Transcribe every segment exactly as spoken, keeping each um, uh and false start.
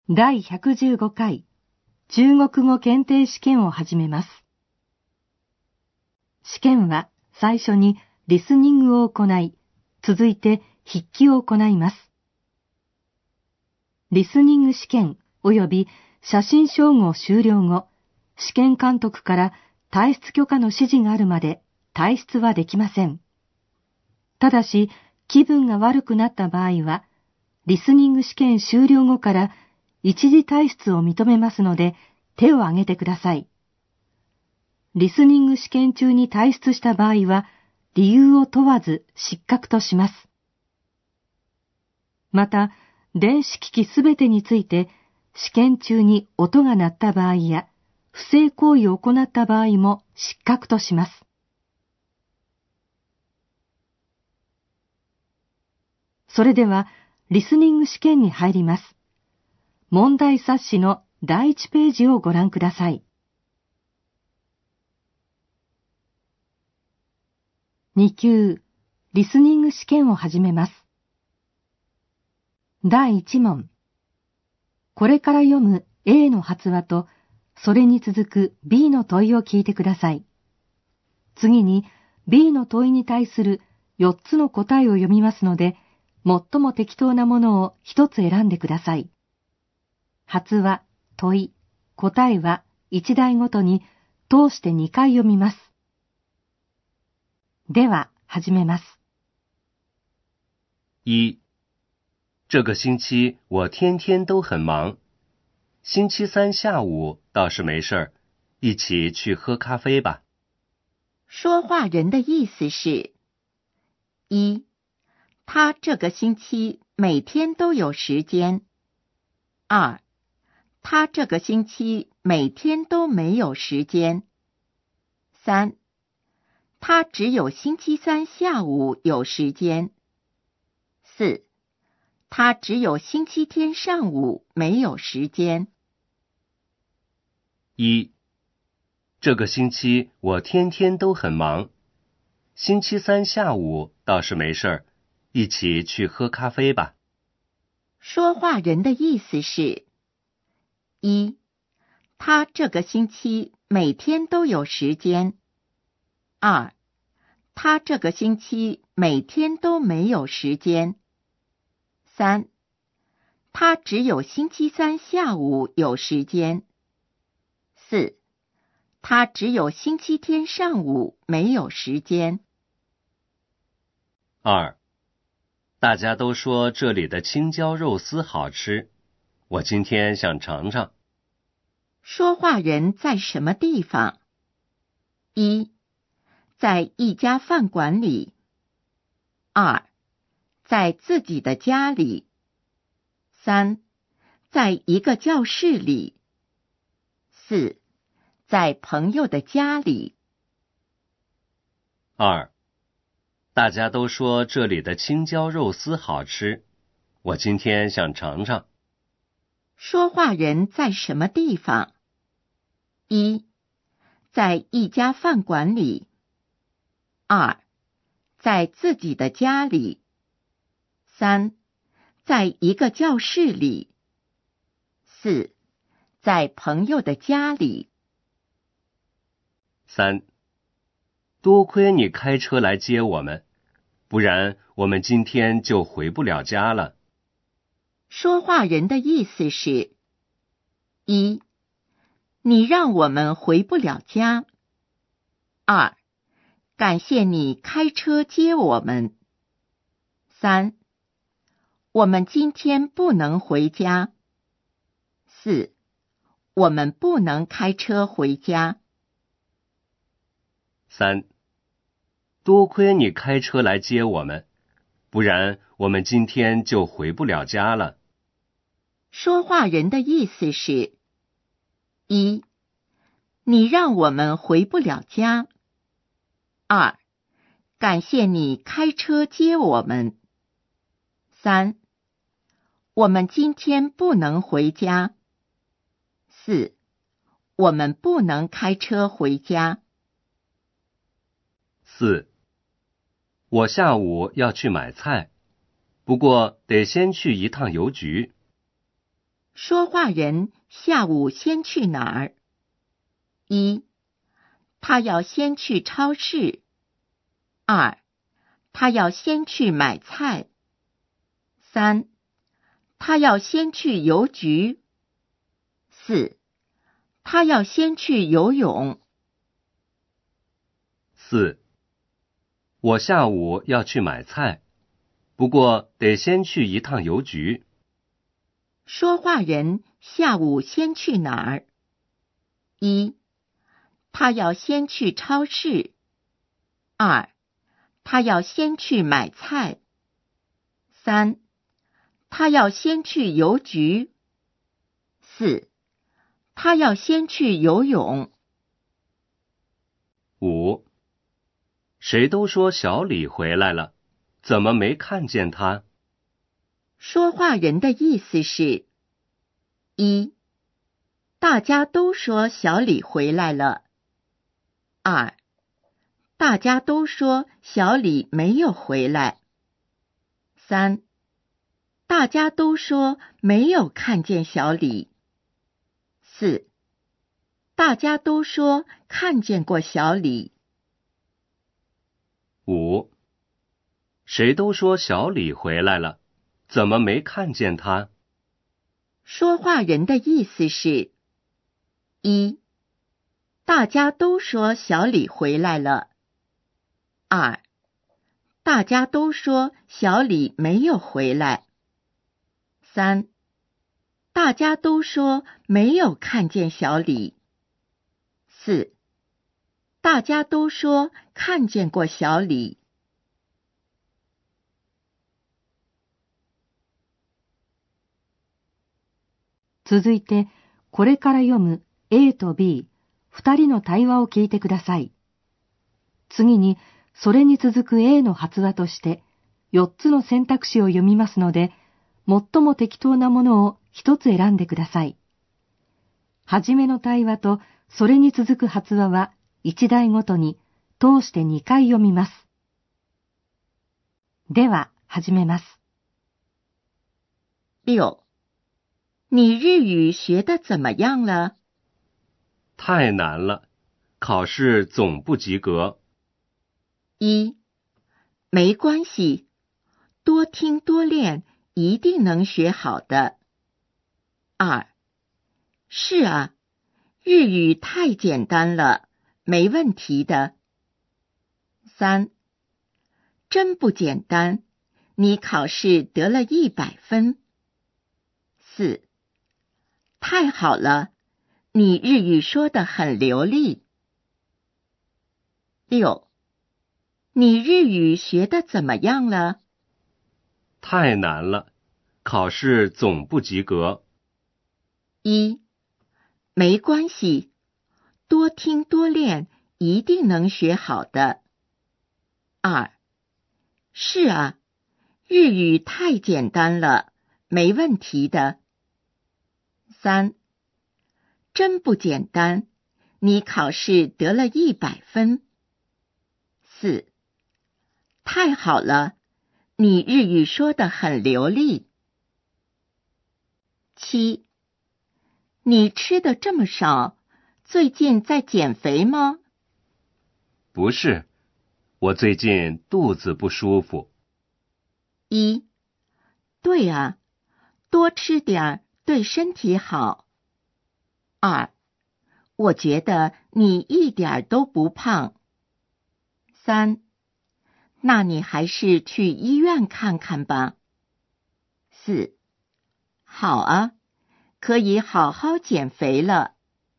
だいひゃくじゅうごかい中国語検定試験を始めます。試験は最初にリスニングを行い、続いて筆記を行います。リスニング試験及び写真照合終了後、試験監督から退出許可の指示があるまで退出はできません。ただし、気分が悪くなった場合は、リスニング試験終了後から一時退出を認めますので、手を挙げてください。リスニング試験中に退出した場合は、理由を問わず失格とします。また、電子機器すべてについて、試験中に音が鳴った場合や、不正行為を行った場合も失格とします。それでは、リスニング試験に入ります。問題冊子のだいいちページをご覧ください。に級、リスニング試験を始めます。だいいち問。これから読む A の発話と、それに続く B の問いを聞いてください。次に B の問いに対するよっつの答えを読みますので、最も適当なものをひとつ選んでください。発話、問い、答えはいち題ごとに通してにかい読みます。では、始めます。 一、这个星期我天天都很忙。星期三下午倒是没事儿，一起去喝咖啡吧。 说话人的意思是：一、他这个星期每天都有时间。二、他这个星期每天都没有时间。三、他只有星期三下午有时间。四、他只有星期天上午没有时间。 一、这个星期我天天都很忙。星期三下午倒是没事儿，一起去喝咖啡吧。 说话人的意思是：一、他这个星期每天都有时间。二、他这个星期每天都没有时间。三、他只有星期三下午有时间。四、他只有星期天上午没有时间。 二、大家都说这里的青椒肉丝好吃，我今天想尝尝。 说话人在什么地方？一、在一家饭馆里。二、在自己的家里。三、在一个教室里。四、在朋友的家里。 二、大家都说这里的青椒肉丝好吃，我今天想尝尝。 说话人在什么地方？一、在一家饭馆里。二、在自己的家里。三、在一个教室里。四、在朋友的家里。 三、多亏你开车来接我们，不然我们今天就回不了家了。 说话人的意思是：一、你让我们回不了家。二、感谢你开车接我们。三、我们今天不能回家。四、我们不能开车回家。 三、多亏你开车来接我们，不然我们今天就回不了家了。 说话人的意思是：一、你让我们回不了家。二、感谢你开车接我们。三、我们今天不能回家。四、我们不能开车回家。 四、我下午要去买菜，不过得先去一趟邮局。 说话人下午先去哪儿？一，他要先去超市。二，他要先去买菜。三，他要先去邮局。四，他要先去游泳。 四，我下午要去买菜，不过得先去一趟邮局。 说话人下午先去哪儿？一，他要先去超市。二，他要先去买菜。三，他要先去邮局。四，他要先去游泳。 五，谁都说小李回来了，怎么没看见他？ 说话人的意思是：一，大家都说小李回来了。二，大家都说小李没有回来。三，大家都说没有看见小李。四，大家都说看见过小李。 五，谁都说小李回来了，怎么没看见他？ 说话人的意思是：一，大家都说小李回来了。二，大家都说小李没有回来。三，大家都说没有看见小李。四，大家都说看见过小李。 続いて、これから読む A と B、二人の対話を聞いてください。次に、それに続く A の発話として、よっつの選択肢を読みますので、最も適当なものを一つ選んでください。はじめの対話と、それに続く発話は、一題ごとに、通してにかい読みます。では、始めます。 六，你日语学得怎么样了？ 太难了，考试总不及格。 一，没关系，多听多练，一定能学好的。二，是啊，日语太简单了，没问题的。三，真不简单，你考试得了一百分。四，太好了，你日语说得很流利。六，你日语学得怎么样了？ 太难了，考试总不及格。 一，没关系，多听多练，一定能学好的。二，是啊，日语太简单了，没问题的。三，真不简单，你考试得了一百分。四，太好了，你日语说得很流利。七，你吃的这么少，最近在减肥吗？ 不是，我最近肚子不舒服。 一，对啊，多吃点儿对身体好。二，我觉得你一点都不胖。三，那你还是去医院看看吧。四，好啊，可以好好减肥了。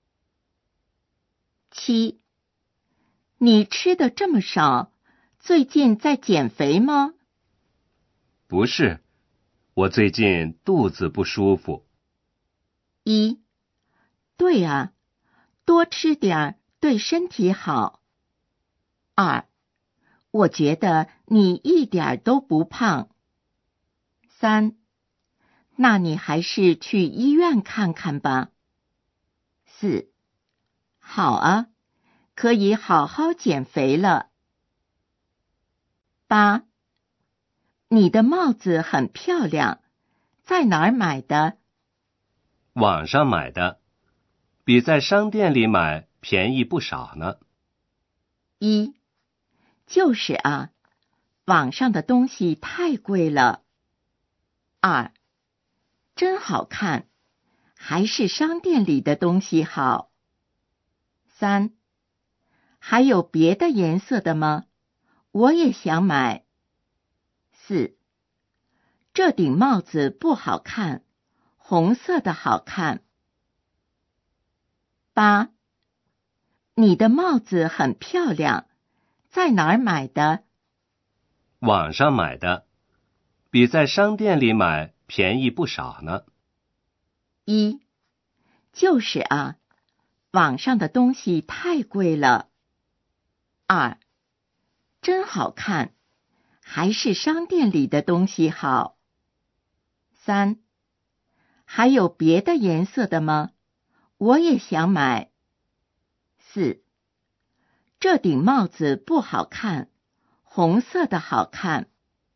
七，你吃的这么少，最近在减肥吗？ 不是，我最近肚子不舒服。 一，对啊，多吃点儿对身体好。二，我觉得你一点都不胖。三，那你还是去医院看看吧。四，好啊，可以好好减肥了。八，你的帽子很漂亮，在哪儿买的？ 网上买的，比在商店里买便宜不少呢。 一，就是啊，网上的东西太贵了。二，真好看，还是商店里的东西好。三，还有别的颜色的吗？我也想买。四，这顶帽子不好看，红色的好看。八，你的帽子很漂亮，在哪儿买的？ 网上买的，比在商店里买便宜不少呢。 一，就是啊，网上的东西太贵了。二，真好看，还是商店里的东西好。三，还有别的颜色的吗？我也想买。四，这顶帽子不好看，红色的好看。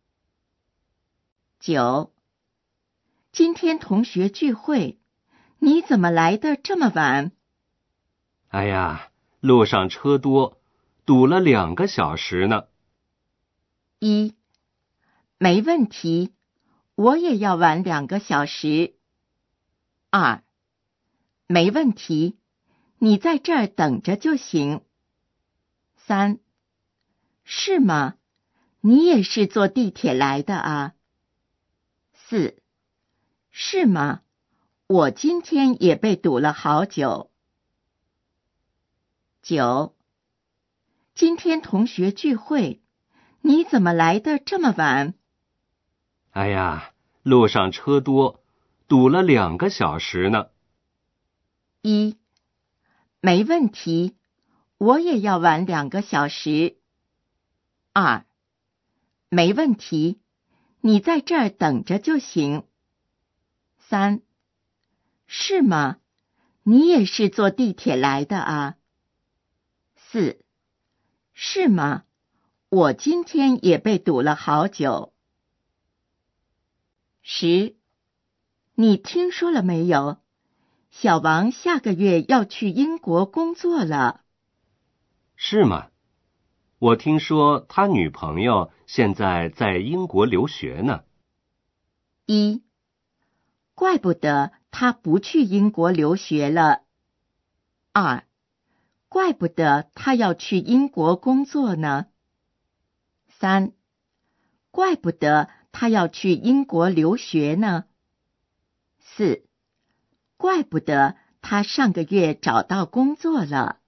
九，今天同学聚会，你怎么来的这么晚？ 哎呀，路上车多，堵了两个小时呢。 一，没问题，我也要晚两个小时。二，没问题，你在这儿等着就行。三，是吗？你也是坐地铁来的啊？四，是吗？我今天也被堵了好久。九，今天同学聚会，你怎么来的这么晚？ 哎呀，路上车多，堵了两个小时呢。 一，没问题，我也要晚两个小时。二，没问题，你在这儿等着就行。三，是吗？你也是坐地铁来的啊？四，是吗？我今天也被堵了好久。十，你听说了没有？小王下个月要去英国工作了。 是吗？我听说他女朋友现在在英国留学呢。 一，怪不得他不去英国留学了。二，怪不得他要去英国工作呢。三，怪不得他要去英国留学呢。四，怪不得他上个月找到工作了。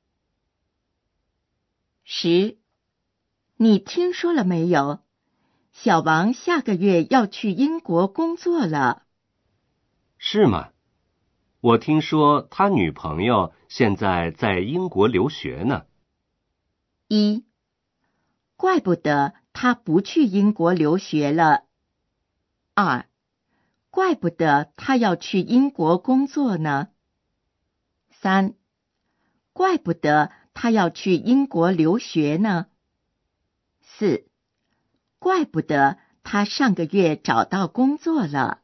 十，你听说了没有？小王下个月要去英国工作了。 是吗？我听说他女朋友现在在英国留学呢。 一，怪不得他不去英国留学了。二，怪不得他要去英国工作呢。三，怪不得他要去英国留学呢。四，怪不得他上个月找到工作了。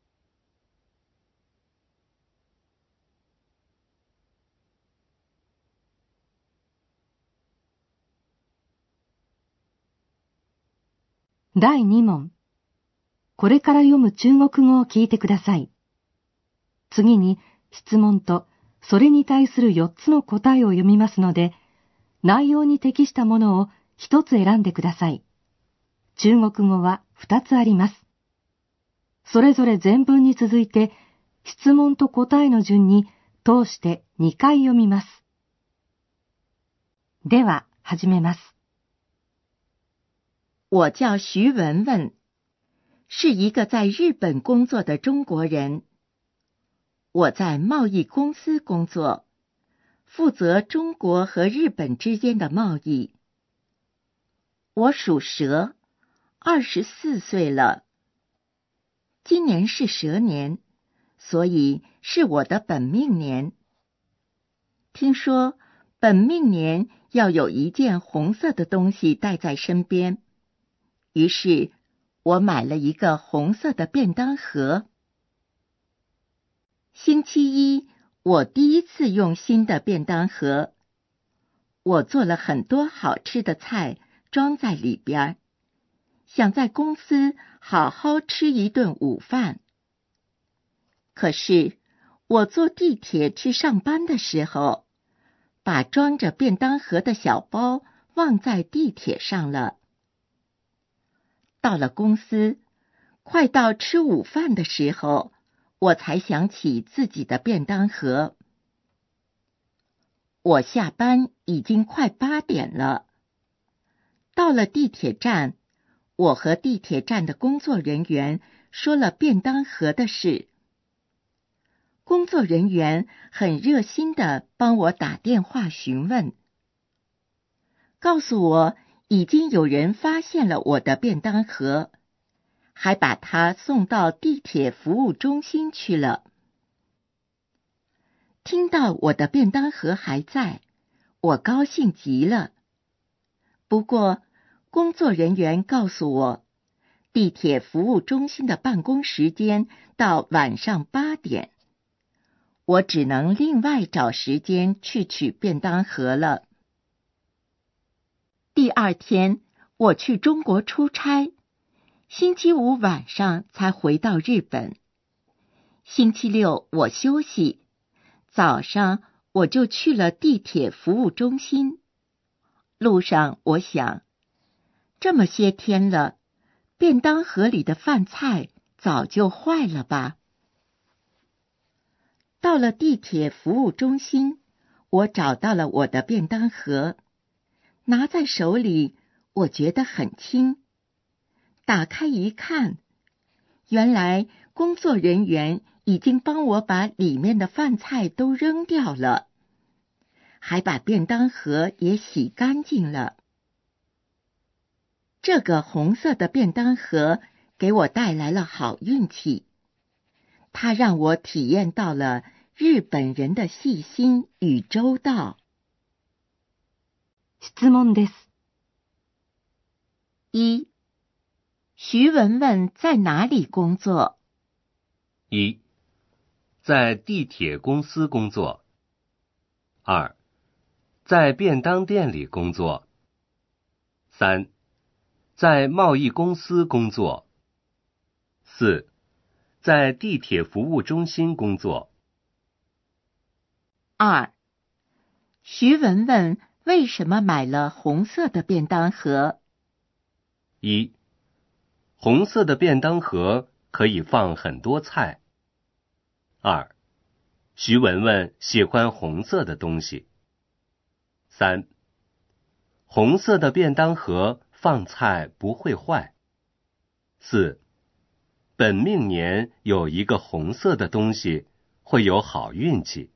だいに問。これから読む中国語を聞いてください。次に質問とそれに対するよっつの答えを読みますので、内容に適したものをひとつ選んでください。中国語はふたつあります。それぞれ全文に続いて、質問と答えの順に通してにかい読みます。では、始めます。 我叫徐文文，是一个在日本工作的中国人。我在贸易公司工作，负责中国和日本之间的贸易。我属蛇，二十四岁了。今年是蛇年，所以是我的本命年。听说本命年要有一件红色的东西带在身边，于是我买了一个红色的便当盒。 星期一，我第一次用新的便当盒，我做了很多好吃的菜，装在里边，想在公司好好吃一顿午饭。可是，我坐地铁去上班的时候，把装着便当盒的小包忘在地铁上了。到了公司，快到吃午饭的时候，我才想起自己的便当盒。我下班已经快八点了。到了地铁站，我和地铁站的工作人员说了便当盒的事。工作人员很热心地帮我打电话询问，告诉我已经有人发现了我的便当盒，还把它送到地铁服务中心去了。听到我的便当盒还在，我高兴极了。不过，工作人员告诉我，地铁服务中心的办公时间到晚上八点，我只能另外找时间去取便当盒了。第二天，我去中国出差，星期五晚上才回到日本。星期六我休息，早上我就去了地铁服务中心。路上我想，这么些天了，便当盒里的饭菜早就坏了吧？到了地铁服务中心，我找到了我的便当盒，拿在手里，我觉得很轻。打开一看，原来工作人员已经帮我把里面的饭菜都扔掉了，还把便当盒也洗干净了。这个红色的便当盒给我带来了好运气，它让我体验到了日本人的细心与周到。 質問です。 一、徐文文在哪里工作？ 一，在地铁公司工作。二，在便当店里工作。三，在贸易公司工作。四，在地铁服务中心工作。 二、徐文文为什么买了红色的便当盒？ 一，红色的便当盒可以放很多菜。二，徐文文喜欢红色的东西。三，红色的便当盒放菜不会坏。四，本命年有一个红色的东西，会有好运气。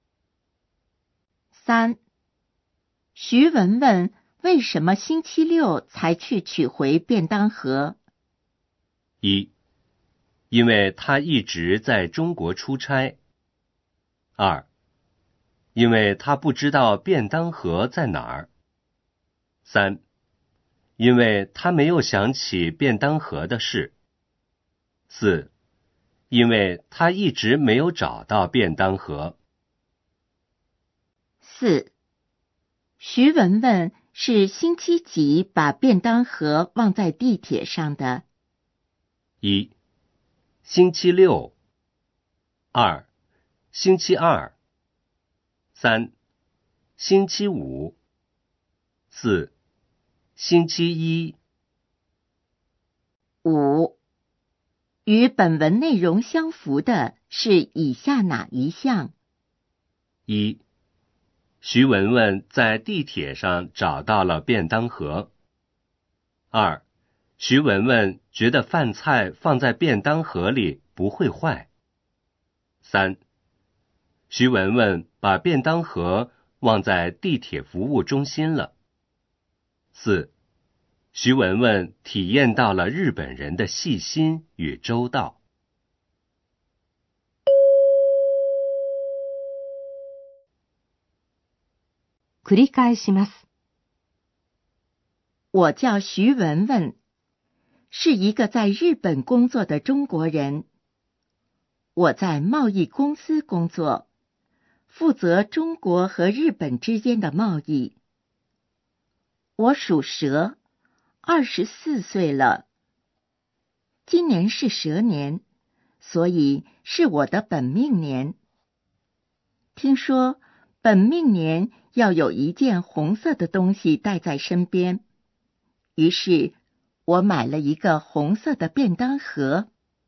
三、徐文文为什么星期六才去取回便当盒？ 一，因为他一直在中国出差。二，因为他不知道便当盒在哪儿。三，因为他没有想起便当盒的事。四，因为他一直没有找到便当盒。 四、徐文文是星期几把便当盒忘在地铁上的？ 一，星期六。二，星期二。三，星期五。四，星期一。 五、与本文内容相符的是以下哪一项？ 一，徐文文在地铁上找到了便当盒。二，徐文文觉得饭菜放在便当盒里不会坏。三，徐文文把便当盒忘在地铁服务中心了。四，徐文文体验到了日本人的细心与周到。 繰り返します。 我叫徐文文，是一个在日本工作的中国人。 我在贸易公司工作，负责中国和日本之间的贸易。我属蛇，二十四岁了。今年是蛇年，所以是我的本命年。听说本命年要有一件红色的东西带在身边，于是我买了一个红色的便当盒。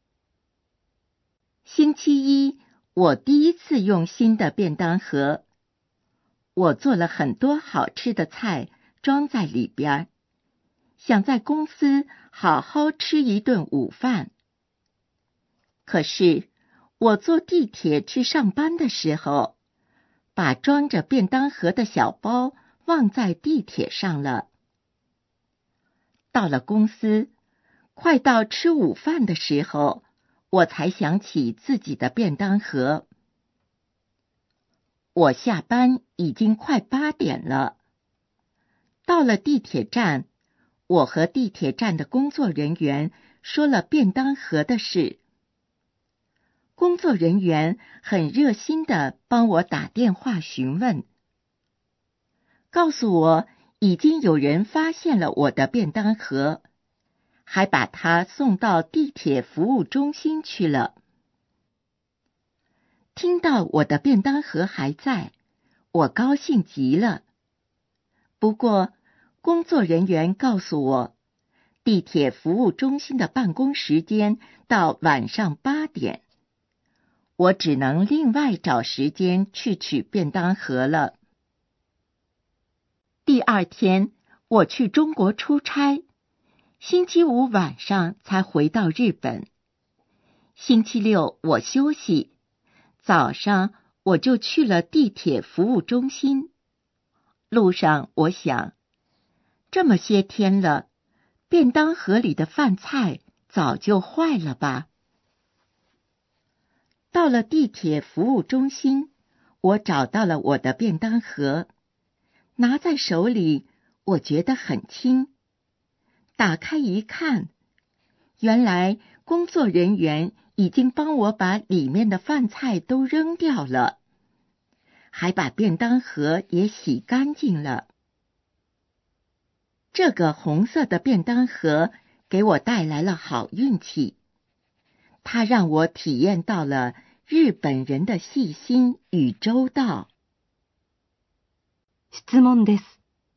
星期一，我第一次用新的便当盒，我做了很多好吃的菜，装在里边，想在公司好好吃一顿午饭。可是我坐地铁去上班的时候，把装着便当盒的小包忘在地铁上了。到了公司，快到吃午饭的时候，我才想起自己的便当盒。我下班已经快八点了。到了地铁站，我和地铁站的工作人员说了便当盒的事。工作人员很热心地帮我打电话询问，告诉我已经有人发现了我的便当盒，还把它送到地铁服务中心去了。听到我的便当盒还在，我高兴极了。不过，工作人员告诉我，地铁服务中心的办公时间到晚上八点，我只能另外找时间去取便当盒了。第二天，我去中国出差，星期五晚上才回到日本。星期六我休息，早上我就去了地铁服务中心。路上我想，这么些天了，便当盒里的饭菜早就坏了吧。到了地铁服务中心，我找到了我的便当盒，拿在手里，我觉得很轻。打开一看，原来工作人员已经帮我把里面的饭菜都扔掉了，还把便当盒也洗干净了。这个红色的便当盒给我带来了好运气，它让我体验到了日本人的细心与周到。 質問です。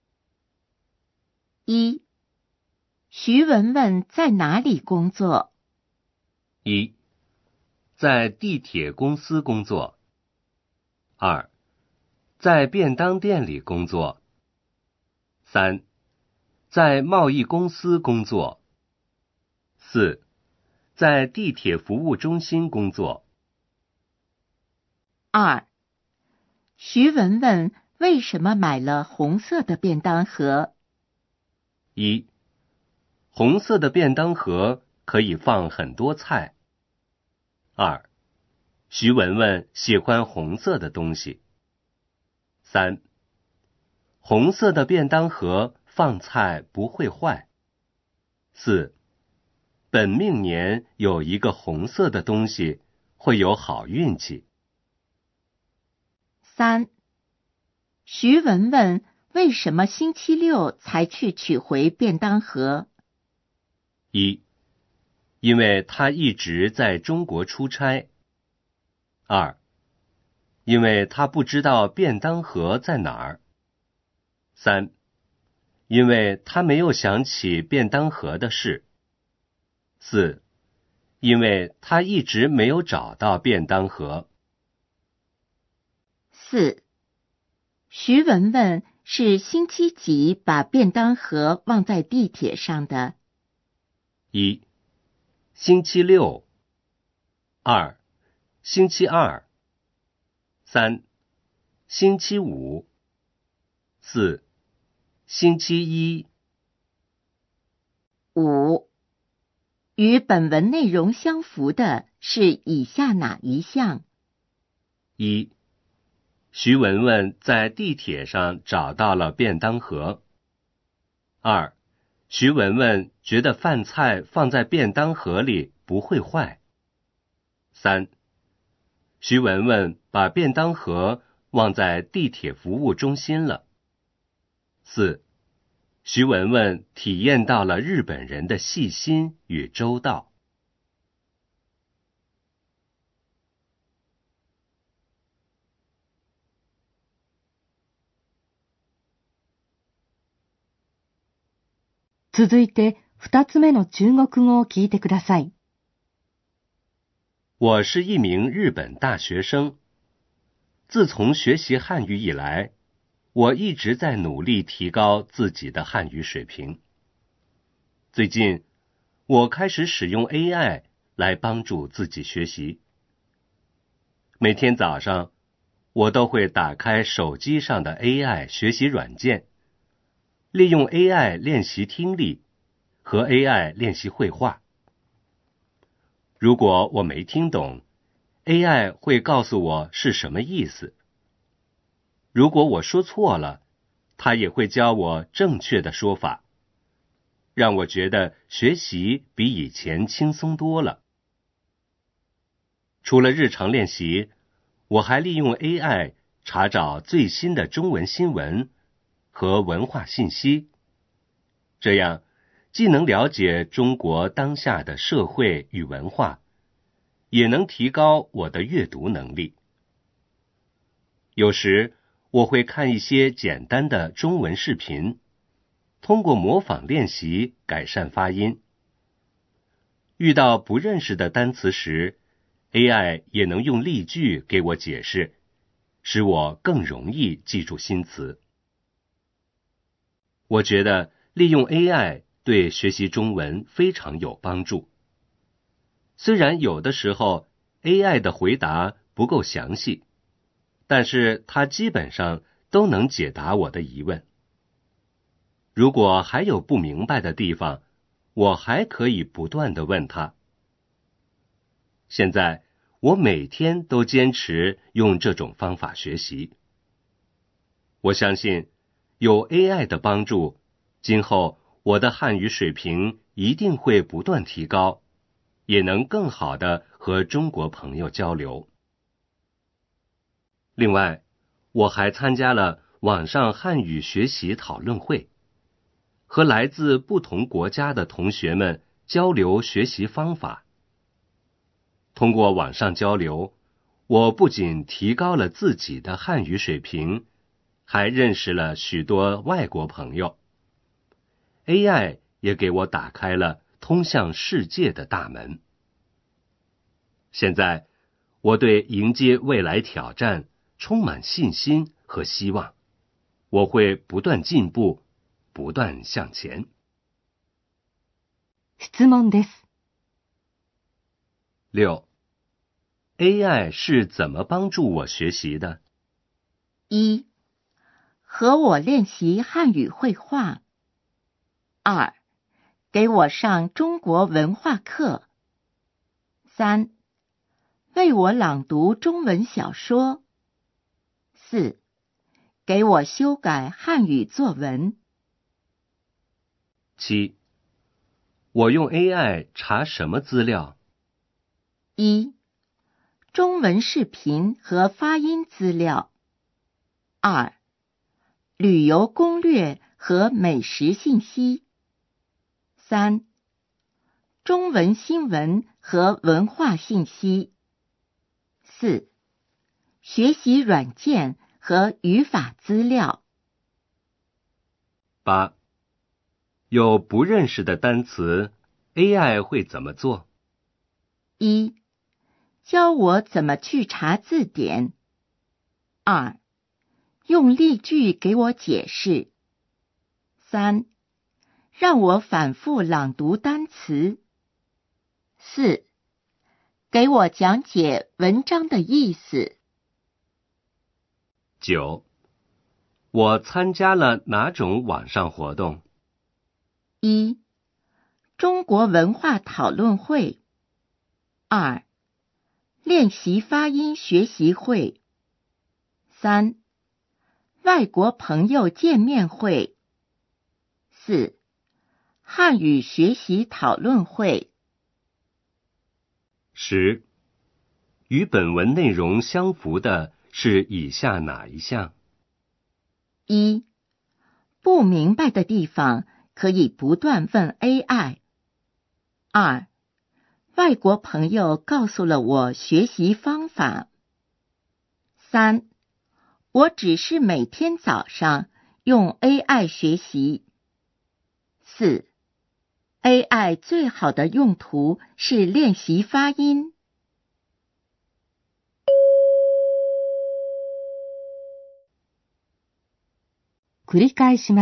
一、徐文文在哪里工作？ 一、在地铁公司工作。二、在便当店里工作。三、在贸易公司工作。四、在地铁服务中心工作。 二、徐文文为什么买了红色的便当盒？ 一、红色的便当盒可以放很多菜。二、徐文文喜欢红色的东西。三、红色的便当盒放菜不会坏。四、本命年有一个红色的东西，会有好运气。 三、徐文文为什么星期六才去取回便当盒？ 一、因为他一直在中国出差。二、因为他不知道便当盒在哪儿。三、因为他没有想起便当盒的事。四、因为他一直没有找到便当盒。 四、徐文文是星期几把便当盒忘在地铁上的？ 一、星期六。二、星期二。三、星期五。四、星期一。 五、与本文内容相符的是以下哪一项？ 一、徐文文在地铁上找到了便当盒。二、徐文文觉得饭菜放在便当盒里不会坏。三、 徐文文把便当盒忘在地铁服务中心了。四、徐文文体验到了日本人的细心与周到。 続いて、二つ目の中国語を聞いてください。 我是一名日本大学生。自从学习汉语以来，我一直在努力提高自己的汉语水平。最近，我开始使用 A I 来帮助自己学习。每天早上，我都会打开手机上的 A I 学习软件，利用 A I 练习听力，和 A I 练习绘画。如果我没听懂， A I 会告诉我是什么意思。如果我说错了，它也会教我正确的说法，让我觉得学习比以前轻松多了。除了日常练习，我还利用 A I 查找最新的中文新闻和文化信息，这样既能了解中国当下的社会与文化，也能提高我的阅读能力。有时我会看一些简单的中文视频，通过模仿练习改善发音。遇到不认识的单词时， A I 也能用例句给我解释，使我更容易记住新词。我觉得利用 A I 对学习中文非常有帮助。虽然有的时候 A I 的回答不够详细，但是它基本上都能解答我的疑问。如果还有不明白的地方，我还可以不断地问他。现在我每天都坚持用这种方法学习。我相信有 A I 的帮助，今后我的汉语水平一定会不断提高，也能更好地和中国朋友交流。另外，我还参加了网上汉语学习讨论会，和来自不同国家的同学们交流学习方法。通过网上交流，我不仅提高了自己的汉语水平，还认识了许多外国朋友。A I 也给我打开了通向世界的大门。现在，我对迎接未来挑战充满信心和希望。我会不断进步，不断向前。 質問です。 六、A I 是怎么帮助我学习的？ 一、和我练习汉语绘画。二、给我上中国文化课。三、为我朗读中文小说。四、给我修改汉语作文。 七、我用 A I 查什么资料？ 一、中文视频和发音资料。二、旅游攻略和美食信息。三、中文新闻和文化信息。四、学习软件和语法资料。 八、有不认识的单词 ，A I 会怎么做？ 一、教我怎么去查字典。二、用例句给我解释。三、让我反复朗读单词。四、给我讲解文章的意思。 九、我参加了哪种网上活动？ 一、中国文化讨论会。二、练习发音学习会。三、外国朋友见面会。四、汉语学习讨论会。 十、 与本文内容相符的是以下哪一项？ 一、不明白的地方可以不断问 A I。二、外国朋友告诉了我学习方法。三、我只是每天早上用 A I 学习。四、A I 最好的用途是练习发音。 繰り返します。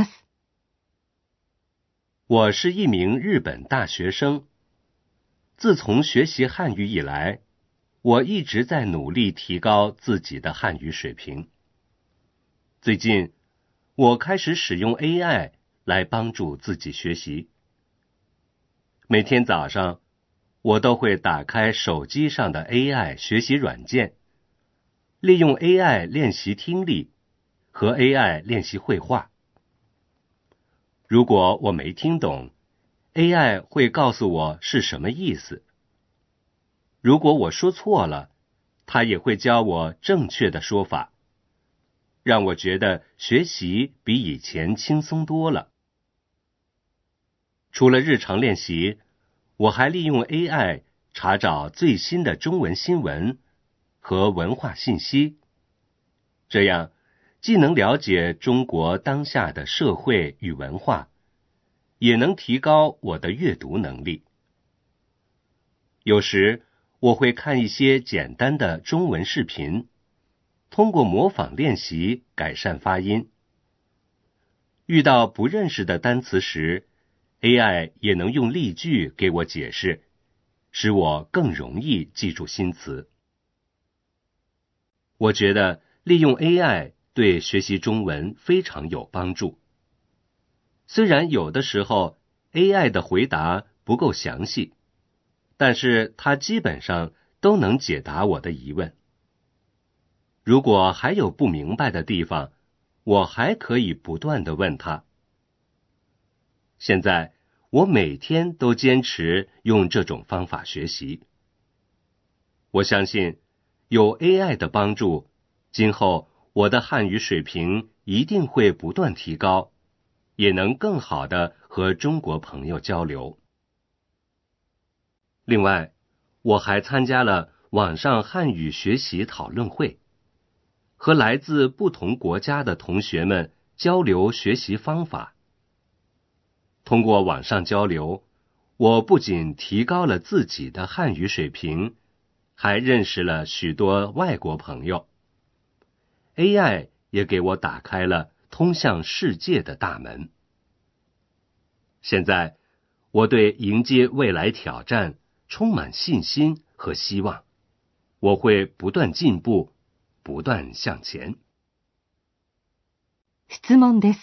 我是一名日本大学生。自从学习汉语以来，我一直在努力提高自己的汉语水平。最近，我开始使用 A I 来帮助自己学习。每天早上，我都会打开手机上的 A I 学习软件，利用 A I 练习听力，和 A I 练习绘画。如果我没听懂， A I 会告诉我是什么意思。如果我说错了，它也会教我正确的说法，让我觉得学习比以前轻松多了。除了日常练习，我还利用 A I 查找最新的中文新闻和文化信息，这样既能了解中国当下的社会与文化，也能提高我的阅读能力。有时我会看一些简单的中文视频，通过模仿练习改善发音。遇到不认识的单词时， A I 也能用例句给我解释，使我更容易记住新词。我觉得利用 A I 对学习中文非常有帮助。虽然有的时候 A I 的回答不够详细，但是它基本上都能解答我的疑问。如果还有不明白的地方，我还可以不断地问他。现在我每天都坚持用这种方法学习。我相信有 A I 的帮助，今后我的汉语水平一定会不断提高，也能更好地和中国朋友交流。另外，我还参加了网上汉语学习讨论会，和来自不同国家的同学们交流学习方法。通过网上交流，我不仅提高了自己的汉语水平，还认识了许多外国朋友。A I 也给我打开了通向世界的大门。现在，我对迎接未来挑战充满信心和希望。我会不断进步，不断向前。 質問です。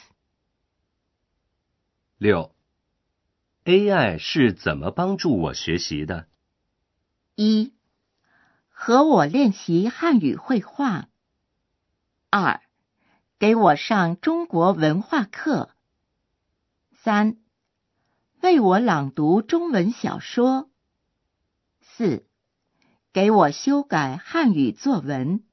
六 A I 是怎么帮助我学习的？ 一、和我练习汉语绘画。二、给我上中国文化课。三、为我朗读中文小说。四、给我修改汉语作文。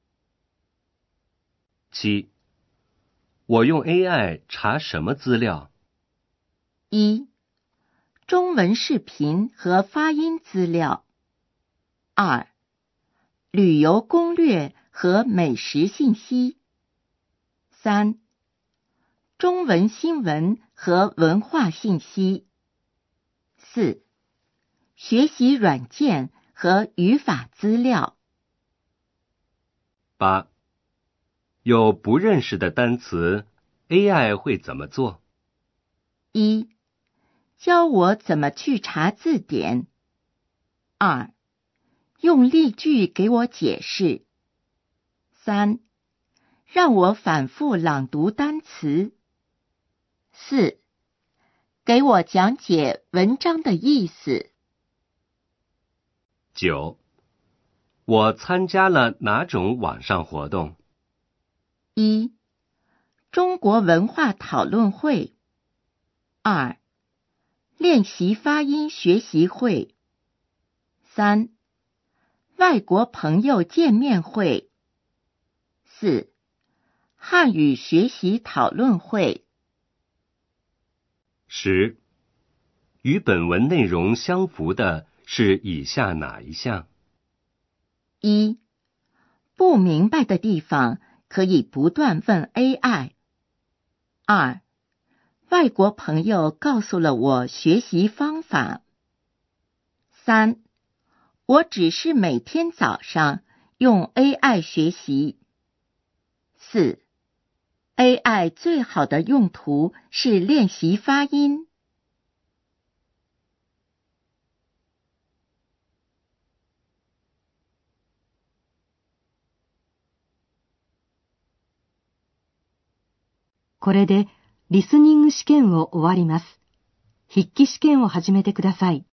七，我用 A I 查什么资料？ 一、中文视频和发音资料。二、旅游攻略和美食信息。三、中文新闻和文化信息。四、学习软件和语法资料。 八，有不认识的单词 ，A I 会怎么做？ 一、教我怎么去查字典。二、用例句给我解释。三、让我反复朗读单词。四、给我讲解文章的意思。 九，我参加了哪种网上活动？ 一、中国文化讨论会。二、练习发音学习会。三、 外国朋友见面会。四、汉语学习讨论会。 十、与本文内容相符的是以下哪一项？ 一、不明白的地方可以不断问 A I。二、外国朋友告诉了我学习方法。三、我只是每天早上用 A I 学习。四、A I 最好的用途是练习发音。 これでリスニング試験を終わります。筆記試験を始めてください。